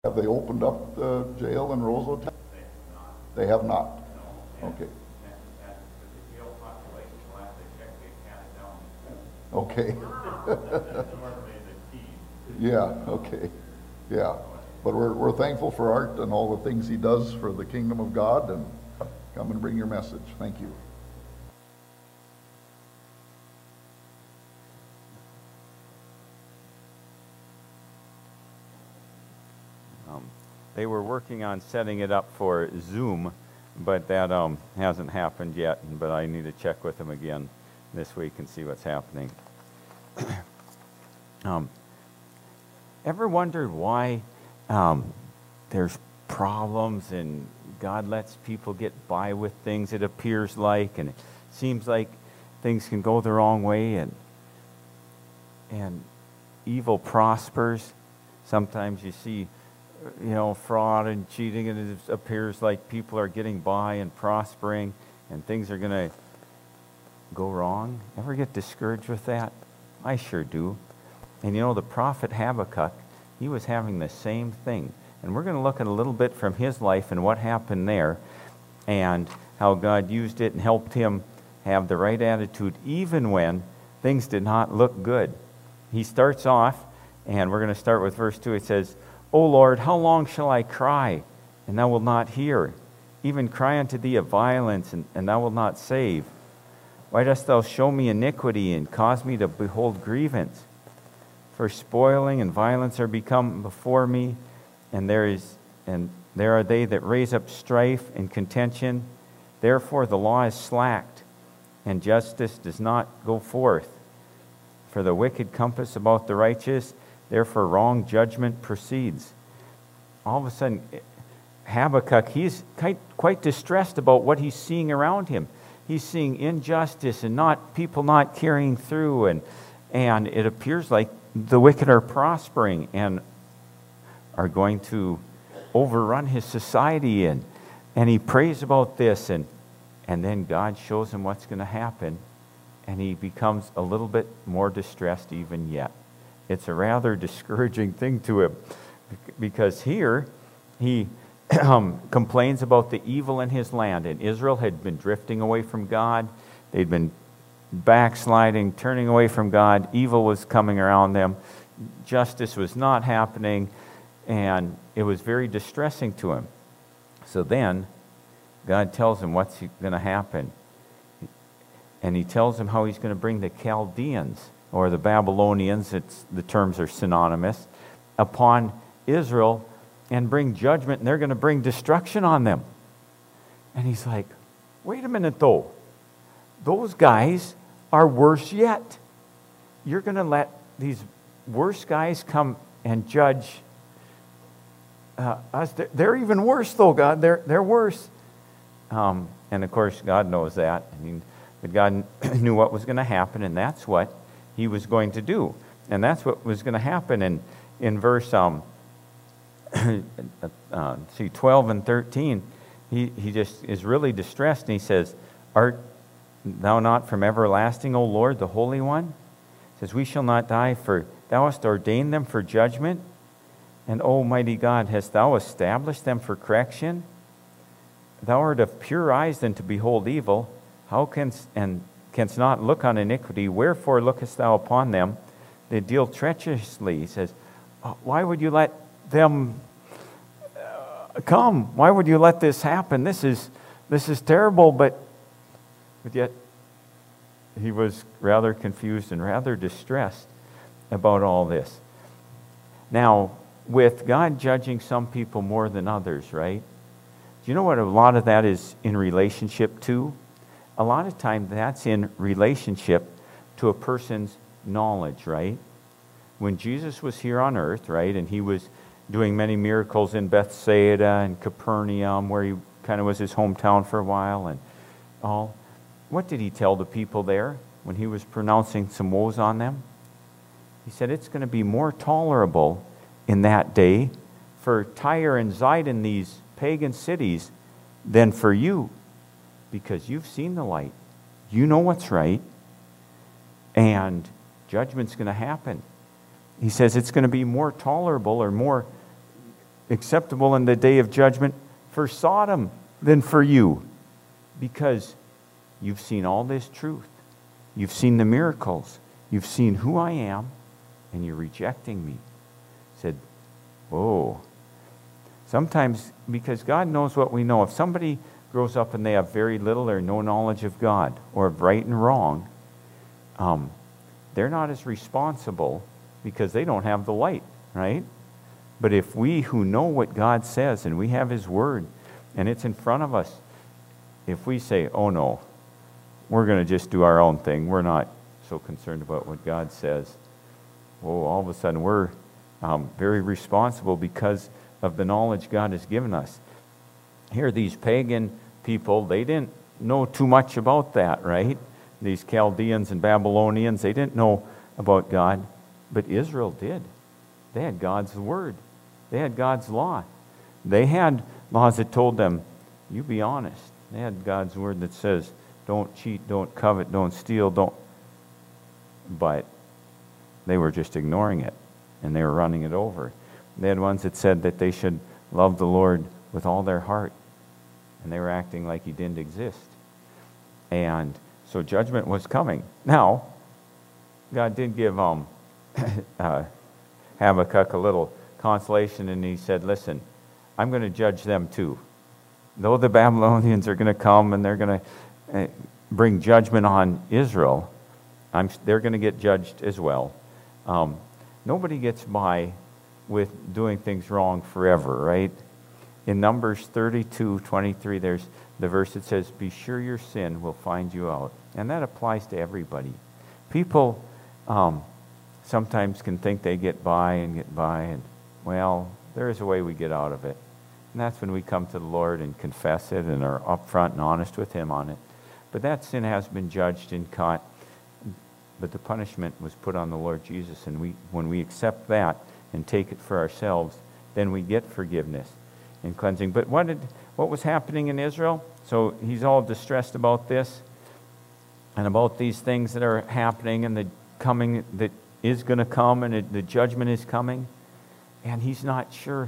Have they opened up the jail in Roseau? They have not. Okay. Okay. Yeah, okay. Yeah. But we're thankful for Art and all the things he does for the kingdom of God, and come and bring your message. Thank you. They were working on setting it up for Zoom, but that hasn't happened yet. But I need to check with them again this week and see what's happening. Ever wondered why there's problems and God lets people get by with things, it appears like, and it seems like things can go the wrong way, and evil prospers? Sometimes you see fraud and cheating, and it appears like people are getting by and prospering, and things are going to go wrong. Ever get discouraged with that? I sure do. And the prophet Habakkuk, he was having the same thing. And we're going to look at a little bit from his life and what happened there, and how God used it and helped him have the right attitude even when things did not look good. He starts off, and we're going to start with verse 2. It says, O Lord, how long shall I cry, and thou wilt not hear? Even cry unto thee of violence, and thou wilt not save. Why dost thou show me iniquity, and cause me to behold grievance? For spoiling and violence are become before me, and there are they that raise up strife and contention. Therefore the law is slacked, and justice does not go forth. For the wicked compass about the righteous, therefore wrong judgment proceeds. All of a sudden, Habakkuk, he's quite distressed about what he's seeing around him. He's seeing injustice and people not carrying through, and it appears like the wicked are prospering and are going to overrun his society, and he prays about this, and then God shows him what's going to happen, and he becomes a little bit more distressed even yet. It's a rather discouraging thing to him, because here he complains about the evil in his land, and Israel had been drifting away from God. They'd been backsliding, turning away from God. Evil was coming around them. Justice was not happening, and it was very distressing to him. So then God tells him what's going to happen, and he tells him how he's going to bring the Chaldeans, or the Babylonians, the terms are synonymous, upon Israel, and bring judgment, and they're going to bring destruction on them. And he's like, wait a minute though, those guys are worse yet. You're going to let these worse guys come and judge us? They're even worse though, God. They're worse. And of course, God knows that. But God knew what was going to happen, and that's what he was going to do. And that's what was going to happen. In verse 12 and 13, he just is really distressed, and he says, Art thou not from everlasting, O Lord, the Holy One? He says, we shall not die, for thou hast ordained them for judgment. And, O mighty God, hast thou established them for correction? Thou art of pure eyes than to behold evil. How canst not look on iniquity? Wherefore lookest thou upon them that deal treacherously? He says, why would you let them come? Why would you let this happen? This is terrible. But yet he was rather confused and rather distressed about all this. Now, with God judging some people more than others, right? Do you know what a lot of that is in relationship to? A lot of time that's in relationship to a person's knowledge, right? When Jesus was here on earth, right, and he was doing many miracles in Bethsaida and Capernaum, where he kind of was his hometown for a while and all, what did he tell the people there when he was pronouncing some woes on them? He said, it's going to be more tolerable in that day for Tyre and Zidon, these pagan cities, than for you, because you've seen the light. You know what's right, and judgment's going to happen. He says it's going to be more tolerable, or more acceptable in the day of judgment for Sodom than for you, because you've seen all this truth. You've seen the miracles. You've seen who I am, and you're rejecting me. He said, oh. Sometimes, because God knows what we know. If somebody grows up and they have very little or no knowledge of God, or of right and wrong, they're not as responsible because they don't have the light, right? But if we who know what God says and we have His Word and it's in front of us, if we say, oh no, we're going to just do our own thing, we're not so concerned about what God says, oh, all of a sudden we're very responsible because of the knowledge God has given us. Here, these pagan people, they didn't know too much about that, right? These Chaldeans and Babylonians, they didn't know about God, but Israel did. They had God's Word. They had God's law. They had laws that told them, you be honest. They had God's Word that says, don't cheat, don't covet, don't steal, don't. But they were just ignoring it, and they were running it over. They had ones that said that they should love the Lord with all their heart, and they were acting like He didn't exist. And so judgment was coming. Now, God did give Habakkuk a little consolation, and He said, listen, I'm going to judge them too. Though the Babylonians are going to come and they're going to bring judgment on Israel, they're going to get judged as well. Nobody gets by with doing things wrong forever, right? In Numbers 32:23, there's the verse that says, be sure your sin will find you out. And that applies to everybody. People sometimes can think they get by, and well, there is a way we get out of it. And that's when we come to the Lord and confess it and are upfront and honest with Him on it. But that sin has been judged and caught, but the punishment was put on the Lord Jesus. And when we accept that and take it for ourselves, then we get forgiveness and cleansing. But what was happening in Israel? So he's all distressed about this and about these things that are happening and the coming that is going to come, and the judgment is coming. And he's not sure,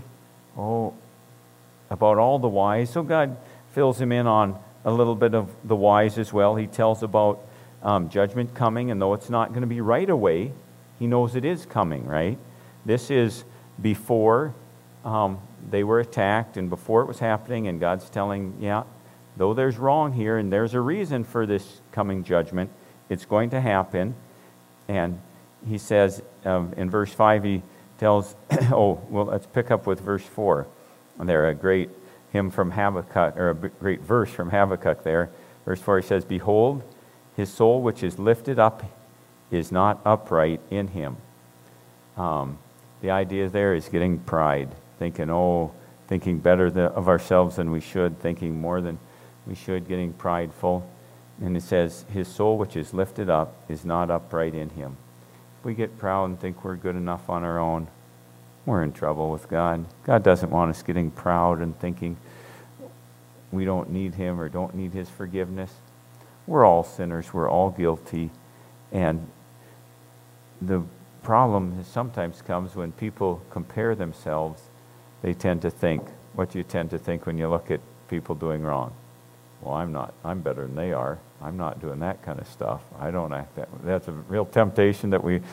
about all the whys. So God fills him in on a little bit of the whys as well. He tells about judgment coming, and though it's not going to be right away, he knows it is coming, right? This is before they were attacked and before it was happening, and God's telling, though there's wrong here and there's a reason for this coming judgment, it's going to happen. And he says in verse 5, he tells, let's pick up with verse 4. There, a great hymn from Habakkuk, or a great verse from Habakkuk there. Verse 4, he says, behold, his soul which is lifted up is not upright in him. The idea there is getting pride, thinking better of ourselves than we should, thinking more than we should, getting prideful. And it says, his soul which is lifted up is not upright in him. If we get proud and think we're good enough on our own, we're in trouble with God. God doesn't want us getting proud and thinking we don't need Him or don't need His forgiveness. We're all sinners. We're all guilty. And the problem sometimes comes when people compare themselves. They tend to think, what do you tend to think when you look at people doing wrong? Well, I'm better than they are. I'm not doing that kind of stuff. I don't act that way. That's a real temptation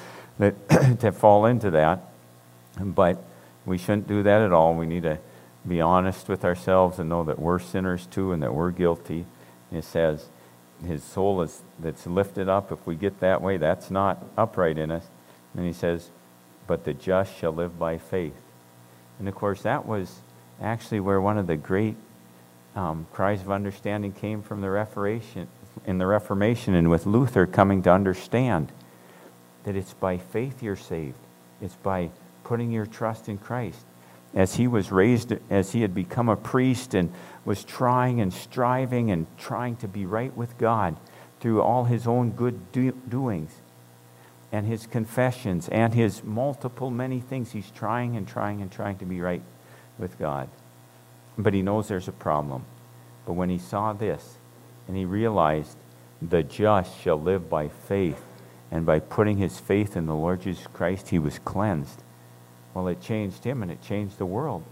to fall into that. But we shouldn't do that at all. We need to be honest with ourselves and know that we're sinners too and that we're guilty. And it says, his soul that's lifted up, if we get that way, that's not upright in us. And he says, but the just shall live by faith. And of course, that was actually where one of the great cries of understanding came from the Reformation, and with Luther coming to understand that it's by faith you're saved. It's by putting your trust in Christ. As he was raised, as he had become a priest and was trying and striving and trying to be right with God through all his own good doings and his confessions and his many things, he's trying to be right with God. But he knows there's a problem. But when he saw this and he realized the just shall live by faith, and by putting his faith in the Lord Jesus Christ, he was cleansed. Well, it changed him and it changed the world.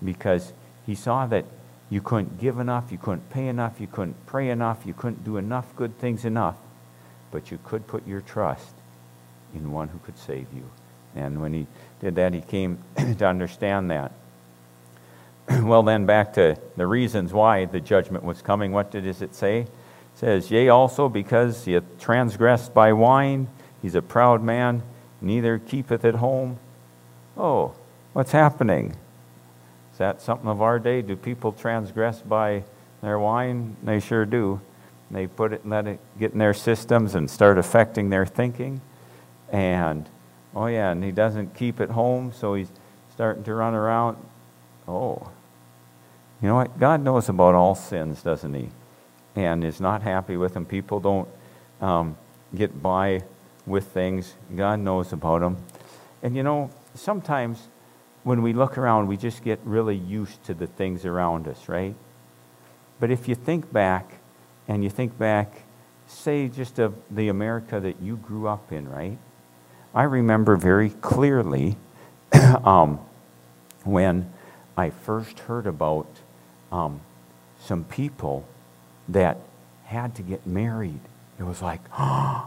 because he saw that you couldn't give enough, you couldn't pay enough, you couldn't pray enough, you couldn't do enough good things enough, but you could put your trust in one who could save you. And when he did that, he came to understand that. Well, then back to the reasons why the judgment was coming. What does it say? It says, yea, also because he hath transgressed by wine, he's a proud man, neither keepeth at home. Oh, what's happening? Is that something of our day? Do people transgress by their wine? They sure do. They put it and let it get in their systems and start affecting their thinking. And, oh yeah, and he doesn't keep at home, so he's starting to run around. Oh, you know what? God knows about all sins, doesn't he? And is not happy with them. People don't get by with things. God knows about them. And you know, sometimes when we look around, we just get really used to the things around us, right? But if you think back, and you think back, say just of the America that you grew up in, right? I remember very clearly when I first heard about some people that had to get married. It was like, oh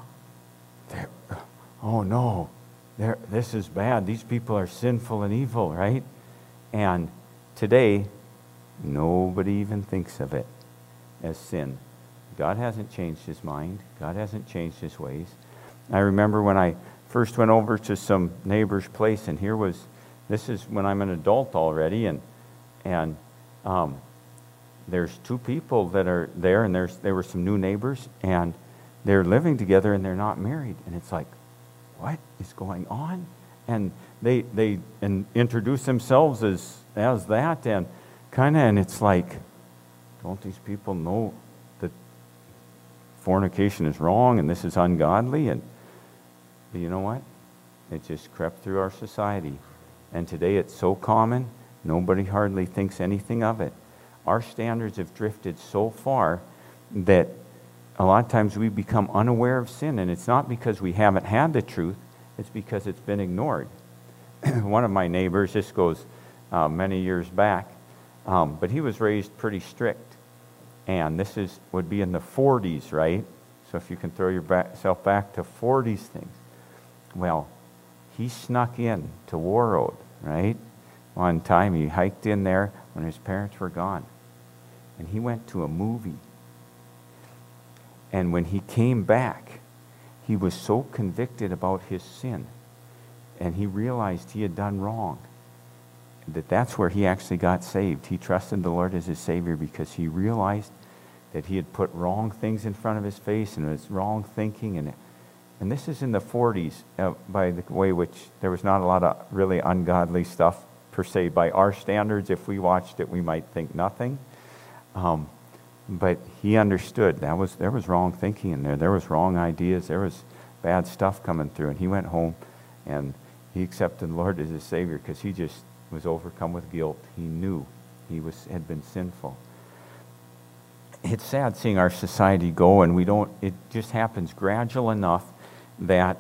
no, this is bad. These people are sinful and evil, right? And today, nobody even thinks of it as sin. God hasn't changed his mind. God hasn't changed his ways. I remember when I first went over to some neighbor's place, and this is when I'm an adult already, and there's two people that are there, and there were some new neighbors, and they're living together, and they're not married. And it's like, what is going on? And they introduce themselves as that, and it's like, don't these people know that fornication is wrong and this is ungodly? But you know what? It just crept through our society. And today it's so common, nobody hardly thinks anything of it. Our standards have drifted so far that a lot of times we become unaware of sin, and it's not because we haven't had the truth, it's because it's been ignored. One of my neighbors, this goes many years back, but he was raised pretty strict, and this would be in the 40s, right? So if you can throw yourself back to 40s things. Well, he snuck in to War Road, right? One time he hiked in there when his parents were gone, and he went to a movie. And when he came back, he was so convicted about his sin, and he realized he had done wrong, that's where he actually got saved. He trusted the Lord as his Savior because he realized that he had put wrong things in front of his face, and it was wrong thinking. And this is in the 40s, by the way, which there was not a lot of really ungodly stuff per se by our standards. If we watched it, we might think nothing. But he understood there was wrong thinking in there. There was wrong ideas. There was bad stuff coming through. And he went home and he accepted the Lord as his Savior because he just was overcome with guilt. He knew he had been sinful. It's sad seeing our society go, and it just happens gradual enough that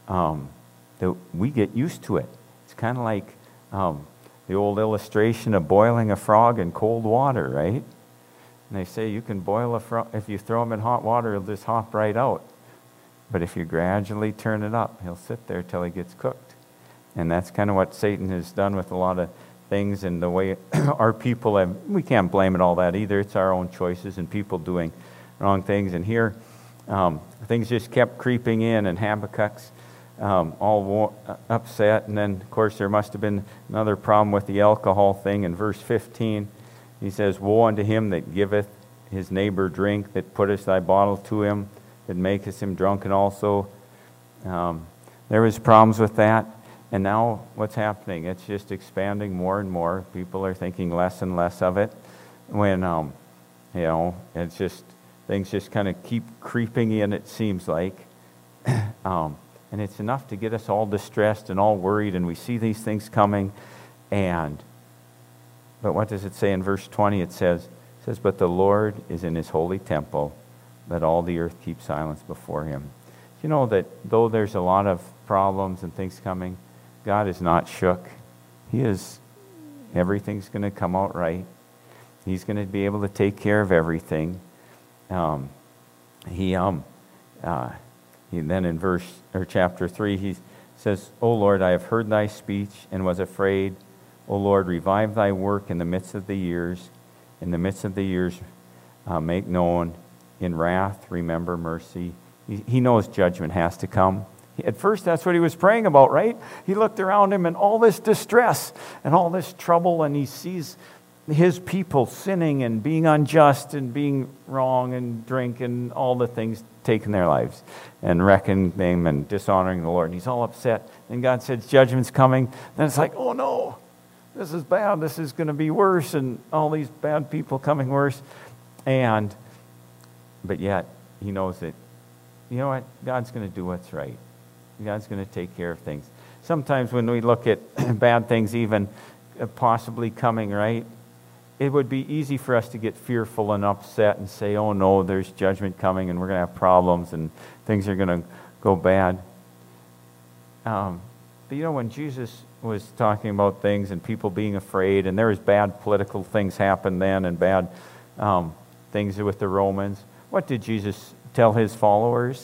we get used to it. It's kind of like the old illustration of boiling a frog in cold water, right? And they say you can boil a frog, if you throw him in hot water, he'll just hop right out. But if you gradually turn it up, he'll sit there till he gets cooked. And that's kind of what Satan has done with a lot of things, and the way our people have. We can't blame it all that either. It's our own choices and people doing wrong things. And here, things just kept creeping in, and Habakkuk's all upset. And then, of course, there must have been another problem with the alcohol thing. In verse 15, he says, woe unto him that giveth his neighbor drink, that putteth thy bottle to him, that maketh him drunken also. There was problems with that. And now what's happening? It's just expanding more and more. People are thinking less and less of it. When, it's just, things just kind of keep creeping in, it seems like. And it's enough to get us all distressed and all worried, and we see these things coming. But what does it say in verse 20? It says, but the Lord is in his holy temple, let all the earth keep silence before him. You know that though there's a lot of problems and things coming, God is not shook. He is Everything's going to come out right. He's going to be able to take care of everything. He then in chapter 3, he says, O Lord, I have heard thy speech and was afraid. O Lord, revive thy work in the midst of the years. In the midst of the years, make known. In wrath, remember mercy. He knows judgment has to come. At first, that's what he was praying about, right? He looked around him and all this distress and all this trouble, and he sees his people sinning and being unjust and being wrong and drink and all the things taking their lives and wrecking them and dishonoring the Lord. And he's all upset. And God says, judgment's coming. Then it's like, oh no, this is bad. This is going to be worse, and all these bad people coming worse. But yet, he knows that, you know what? God's going to do what's right. God's going to take care of things. Sometimes when we look at bad things even possibly coming, right, it would be easy for us to get fearful and upset and say, oh no, there's judgment coming and we're going to have problems and things are going to go bad. But you know, when Jesus was talking about things and people being afraid, and there was bad political things happen then and bad things with the Romans, what did Jesus tell his followers?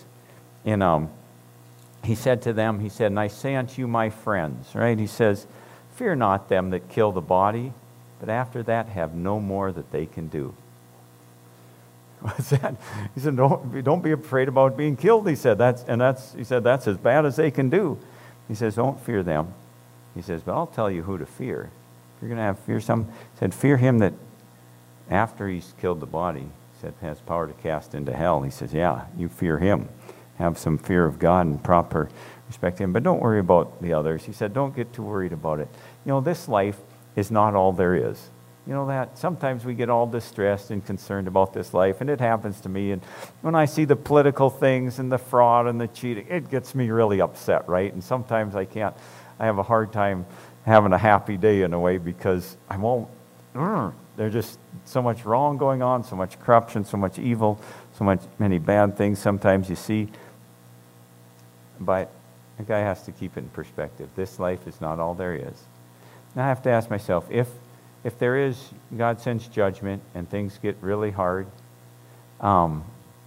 He said to them, he said, and I say unto you, my friends, right? He says, fear not them that kill the body, but after that have no more that they can do. What's that? He said, don't be afraid about being killed. He said, that's as bad as they can do. He says, don't fear them. He says, but I'll tell you who to fear. If you're going to have fear he said, fear him that after he's killed the body, he said, has power to cast into hell. He says, yeah, you fear him. Have some fear of God and proper respect him. But don't worry about the others. He said, don't get too worried about it. You know, this life is not all there is. You know that? Sometimes we get all distressed and concerned about this life, and it happens to me. And when I see the political things and the fraud and the cheating, it gets me really upset, right? And sometimes I have a hard time having a happy day in a way because I won't. There's just so much wrong going on, so much corruption, so much evil, many bad things sometimes you see. But a guy has to keep it in perspective. This life is not all there is. And I have to ask myself, if there is, God sends judgment and things get really hard, and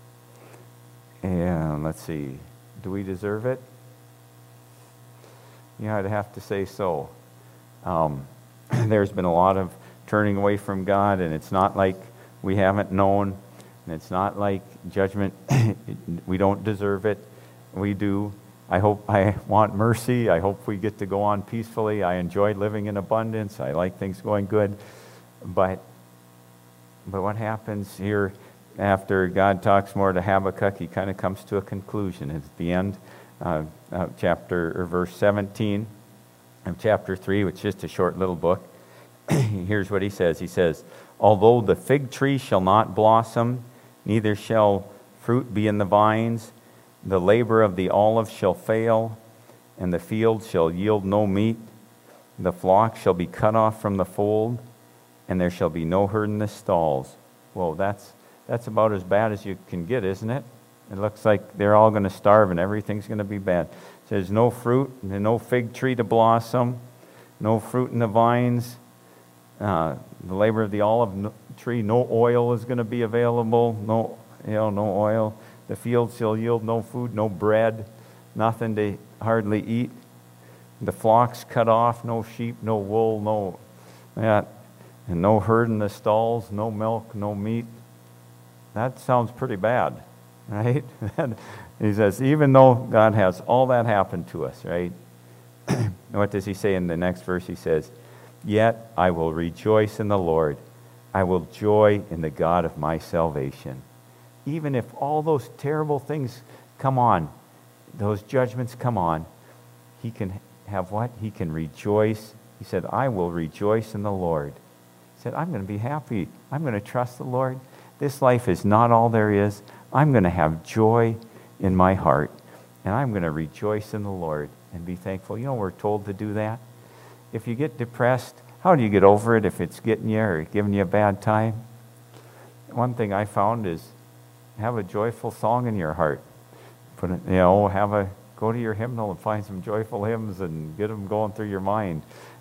let's see, do we deserve it? Yeah, I'd have to say so. There's been a lot of turning away from God, and it's not like we haven't known, and it's not like judgment, we don't deserve it. We do. I want mercy. I hope we get to go on peacefully. I enjoy living in abundance. I like things going good. But what happens here after God talks more to Habakkuk, he kind of comes to a conclusion. It's the end of verse 17 of chapter 3, which is just a short little book. Here's what he says. He says, although the fig tree shall not blossom, neither shall fruit be in the vines, the labor of the olive shall fail, and the field shall yield no meat. The flock shall be cut off from the fold, and there shall be no herd in the stalls. Well, that's about as bad as you can get, isn't it? It looks like they're all going to starve and everything's going to be bad. It says no fruit, and no fig tree to blossom, no fruit in the vines, the labor of the olive tree, no oil is going to be available, no oil. The field shall yield no food, no bread, nothing to hardly eat. The flocks cut off, no sheep, no wool, and no herd in the stalls, no milk, no meat. That sounds pretty bad, right? He says, even though God has all that happen to us, right? What does he say in the next verse? He says, yet I will rejoice in the Lord. I will joy in the God of my salvation. Even if all those terrible things come on, those judgments come on, he can have what? He can rejoice. He said, I will rejoice in the Lord. He said, I'm going to be happy. I'm going to trust the Lord. This life is not all there is. I'm going to have joy in my heart, and I'm going to rejoice in the Lord and be thankful. You know, we're told to do that. If you get depressed, how do you get over it if it's getting you or giving you a bad time? One thing I found is have a joyful song in your heart. Go to your hymnal and find some joyful hymns and get them going through your mind.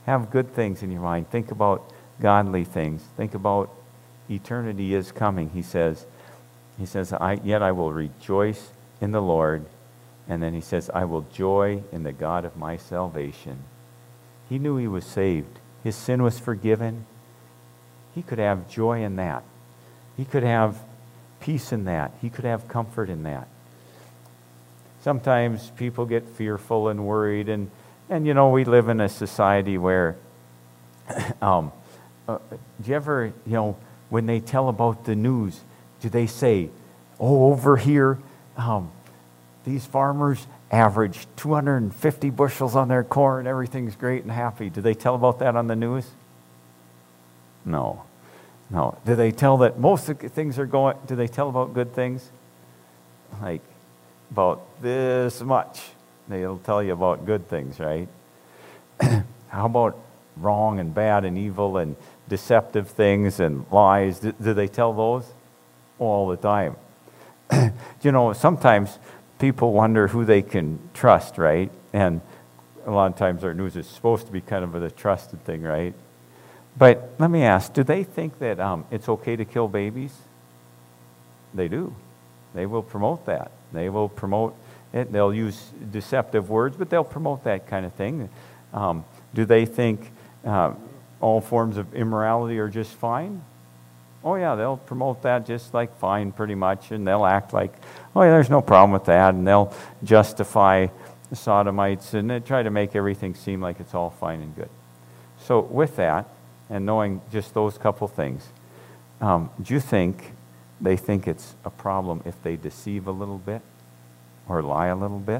Have good things in your mind. Think about godly things. Think about eternity is coming. He says, yet I will rejoice in the Lord. And then he says, I will joy in the God of my salvation. He knew he was saved. His sin was forgiven. He could have joy in that. He could have peace in that. He could have comfort in that. Sometimes people get fearful and worried, and we live in a society where, do you ever, when they tell about the news, do they say, oh, over here, these farmers average 250 bushels on their corn, everything's great and happy. Do they tell about that on the news? No. Do they tell that most of the things are going, do they tell about good things? Like about this much. They'll tell you about good things, right? How about wrong and bad and evil and deceptive things and lies? Do they tell those? All the time. Sometimes people wonder who they can trust, right? And a lot of times our news is supposed to be kind of a trusted thing, right? But let me ask, do they think that it's okay to kill babies? They do. They will promote that. They will promote it. They'll use deceptive words, but they'll promote that kind of thing. Do they think all forms of immorality are just fine? Oh yeah, they'll promote that just like fine pretty much, and they'll act like, oh yeah, there's no problem with that, and they'll justify the sodomites, and they try to make everything seem like it's all fine and good. So with that, and knowing just those couple things, do you think they think it's a problem if they deceive a little bit or lie a little bit?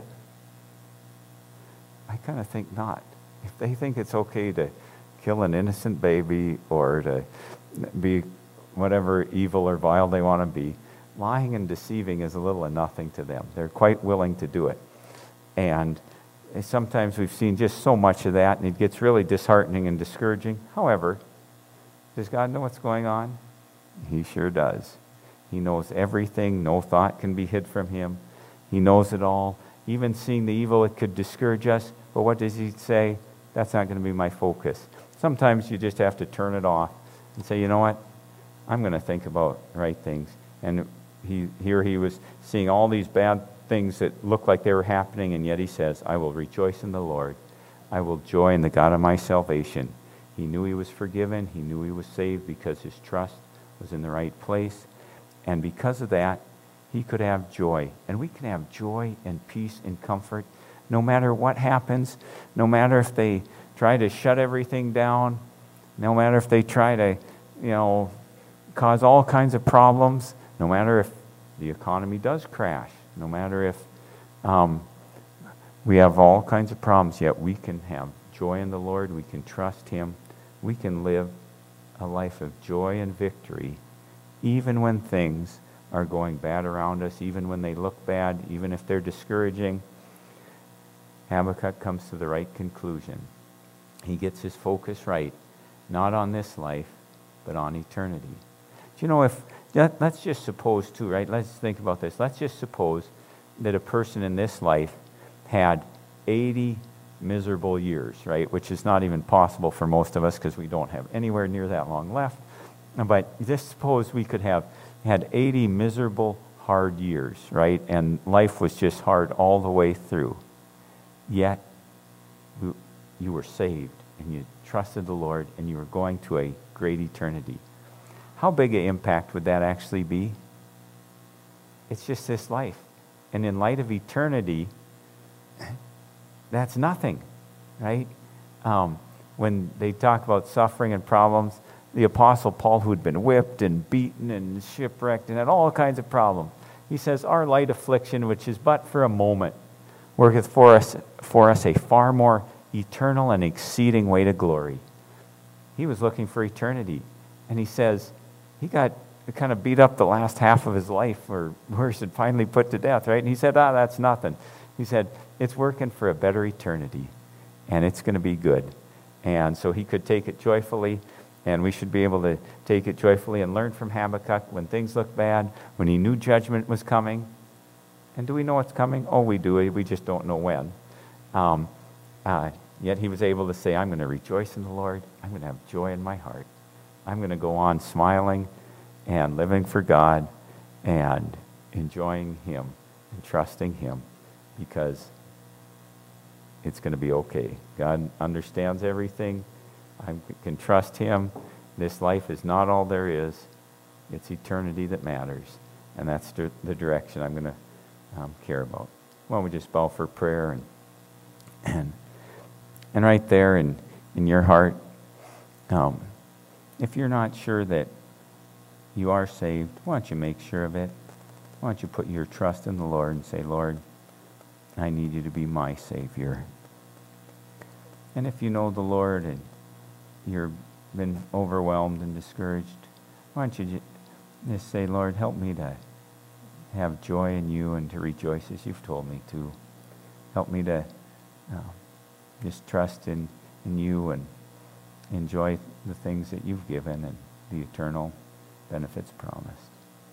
I kind of think not. If they think it's okay to kill an innocent baby or to be whatever evil or vile they want to be, lying and deceiving is a little of nothing to them. They're quite willing to do it. And sometimes we've seen just so much of that, and it gets really disheartening and discouraging. However, does God know what's going on? He sure does. He knows everything. No thought can be hid from him. He knows it all. Even seeing the evil, it could discourage us. But what does he say? That's not going to be my focus. Sometimes you just have to turn it off and say, you know what? I'm going to think about right things. And he was seeing all these bad things that looked like they were happening, and yet he says, I will rejoice in the Lord. I will joy in the God of my salvation. He knew he was forgiven. He knew he was saved because his trust was in the right place. And because of that, he could have joy. And we can have joy and peace and comfort no matter what happens, no matter if they try to shut everything down, no matter if they try to, cause all kinds of problems, no matter if the economy does crash, no matter if we have all kinds of problems, yet we can have joy in the Lord, we can trust him, we can live a life of joy and victory, even when things are going bad around us, even when they look bad, even if they're discouraging. Habakkuk comes to the right conclusion. He gets his focus right, not on this life, but on eternity. Let's just suppose too, right? Let's think about this. Let's just suppose that a person in this life had 80 miserable years, right? Which is not even possible for most of us because we don't have anywhere near that long left. But just suppose we could have had 80 miserable, hard years, right? And life was just hard all the way through. Yet, you were saved, and you trusted the Lord, and you were going to a great eternity. How big an impact would that actually be? It's just this life. And in light of eternity, that's nothing, right? When they talk about suffering and problems, the Apostle Paul, who had been whipped and beaten and shipwrecked and had all kinds of problems, he says, our light affliction, which is but for a moment, worketh for us a far more eternal and exceeding weight of glory. He was looking for eternity. And he says, he got kind of beat up the last half of his life, or worse, and finally put to death, right? And he said, that's nothing. He said, it's working for a better eternity, and it's going to be good. And so he could take it joyfully, and we should be able to take it joyfully and learn from Habakkuk when things look bad, when he knew judgment was coming. And do we know what's coming? Oh, we do. We just don't know when. yet he was able to say, I'm going to rejoice in the Lord. I'm going to have joy in my heart. I'm going to go on smiling and living for God and enjoying him and trusting him, because it's going to be okay. God understands everything. I can trust him. This life is not all there is. It's eternity that matters. And that's the direction I'm going to care about. Why don't we just bow for prayer, and right there in your heart, if you're not sure that you are saved, why don't you make sure of it? Why don't you put your trust in the Lord and say, Lord, I need you to be my Savior. And if you know the Lord and you've been overwhelmed and discouraged, why don't you just say, Lord, help me to have joy in you and to rejoice as you've told me to. Help me to just trust in you and enjoy the things that you've given and the eternal benefits promised.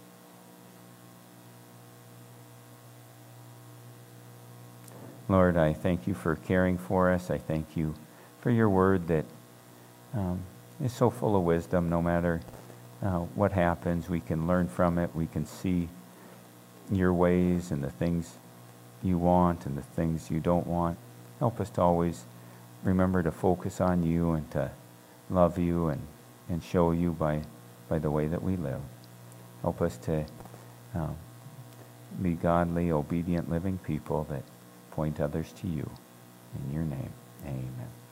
Lord, I thank you for caring for us. I thank you for your word that is so full of wisdom. No matter what happens, we can learn from it. We can see your ways and the things you want and the things you don't want. Help us to always remember to focus on you and to love you and show you by the way that we live. Help us to be godly, obedient, living people that point others to you. In your name, amen.